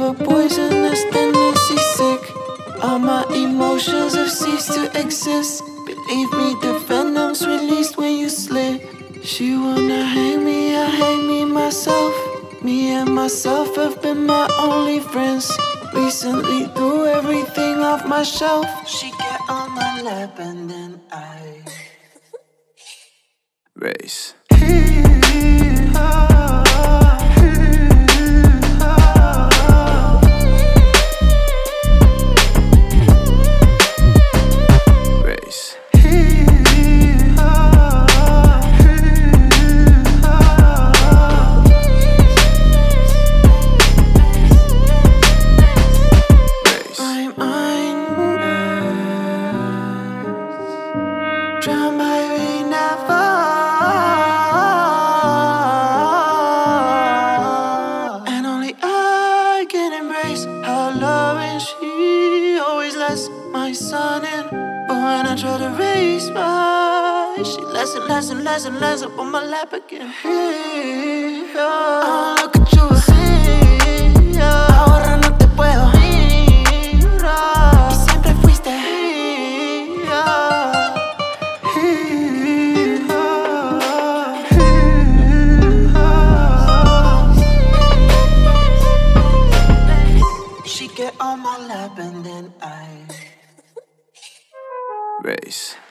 a poisonous tendency sick. All my emotions have ceased to exist. Believe me, the venom's released when you slip. She wanna hang me, I hang me myself. Me and myself have been my only friends. Recently threw everything off my shelf. She get on my lap and then I race. Drown my never. And only I can embrace her love, and she always lets my sun in. But when I try to raise my, she less up on my lap again. Look at you así, ahora no te puedo mirar. Y siempre fuiste She get on my lap and then I race.